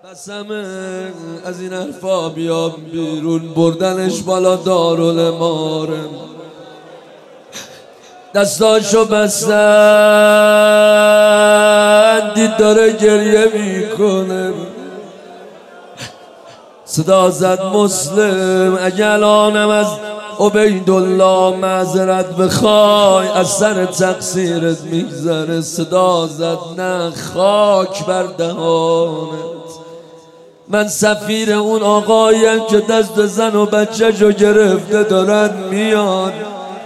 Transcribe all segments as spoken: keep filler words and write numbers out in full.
قسمه از این حرفا بیام بیرون، بردنش بالا دارالامارم، دستاشو بستن، دید داره گریه میکنه. صدا زد مسلم اگه الانم از عبیدالله معذرت بخوای از سر تقصیرت میگذره. صدا زد نه خاک بر دهانت، من سفیر اون آقایم که دست زن و بچه جو گرفته دارن میان.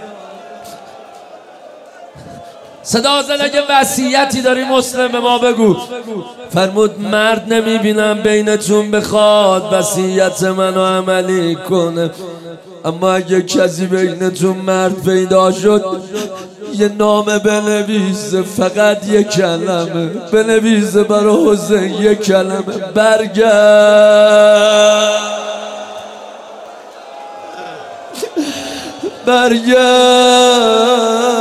صدا زد اگه وصیتی داری مسلم به ما بگو. فرمود مرد نمیبینم بینتون بخواد وصیت منو عملی کنه، اما اگه کسی بینتون مرد پیدا شد یه نامه بنویسه، فقط یه کلمه بنویسه برای حسین، یه کلمه: برگرد برگرد.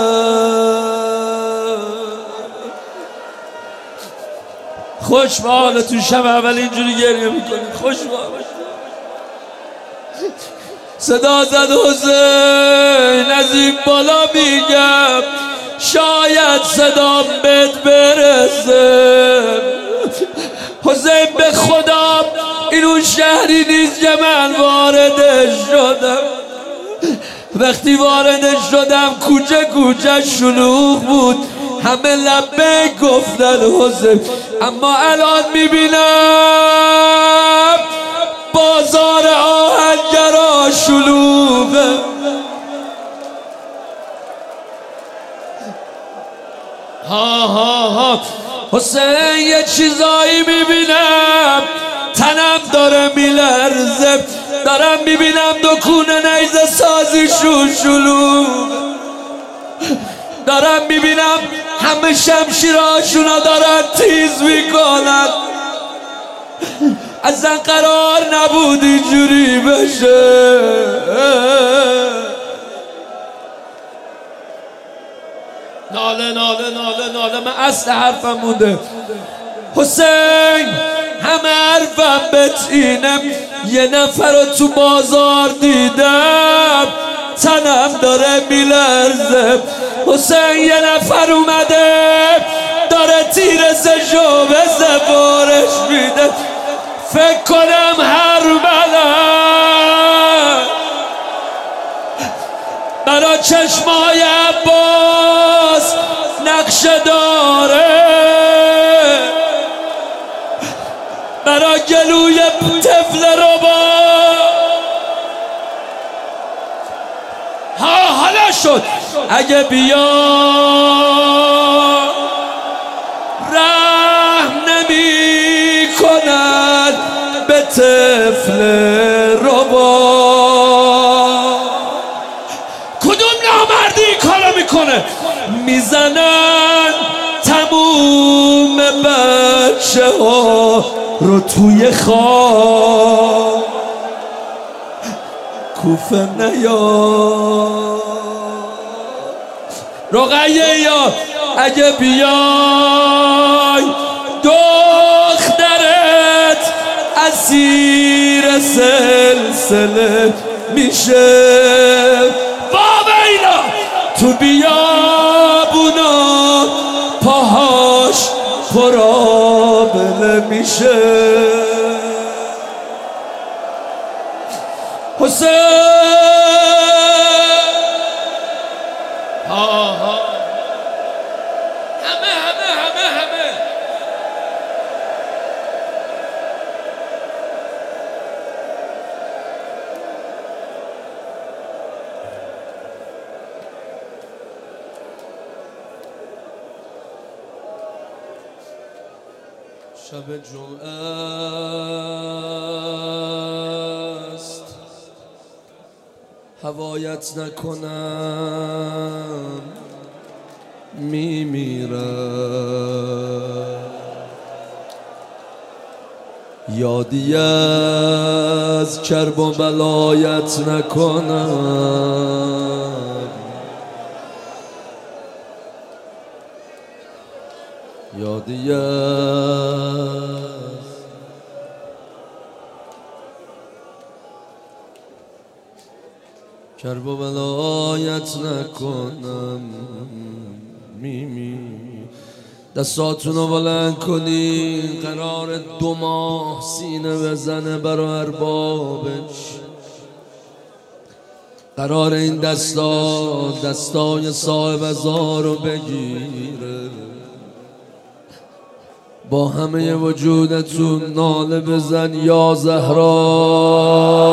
خوش به حالتون، شب اول اینجوری گریه میکنید، خوش به حالتون. صدا زد حسین از این بالا میگم شاید صدام بهت برسه. حسین به خدا این اون شهری نیست که من واردش شدم. وقتی واردش شدم کوچه کوچه شلوغ بود، همه لبه گفتن حسین، اما الان میبینم بازار آهنگرا شلوغه. ها ها ها حسین یه چیزایی میبینم تنم داره میلرزه، دارم میبینم دکونه نیزه سازیشون شلوغ، دارم میبینم همه شمشیراشونا دارن تیز میکنن. اصلا قرار نبود اینجوری بشه. ناله ناله ناله ناله من اصل حرفم مونده. حسین همه حرفم بهت اینه، یه نفر رو تو بازار دیدم تنم داره میلرزه. حسین یه نفر اومده داره تیر سشو به زبارش میده، فکر کنم هر بلد برا چشمای عباس نقشه داره، برا گلوی طفل ربا. ها حالا شد اگه بیا رحم نمی کند به طفل ربا. کدوم نامردی این کارو میکنه؟ میزنن تموم بچه ها رو توی خواب، کوفه نیا رقیه یا اگه بیای دخترت اسیر سلسله میشه. بابا اینا تو بیابونا پاهاش پرابله میشه. حسین ها ها همه همه همه همه شب جمعه است، هوایت نکنم میمیرم. یادی از کرب و بلایت نکنم، یادی کرب و ولایت نکنم. میمی دستاتونو بلند کنین، قرار دو ماه سینه بزنه برا اربابش. قرار این دستا دستای صاحب ازارو بگیره، با همه وجودتون ناله بزن یا زهرا.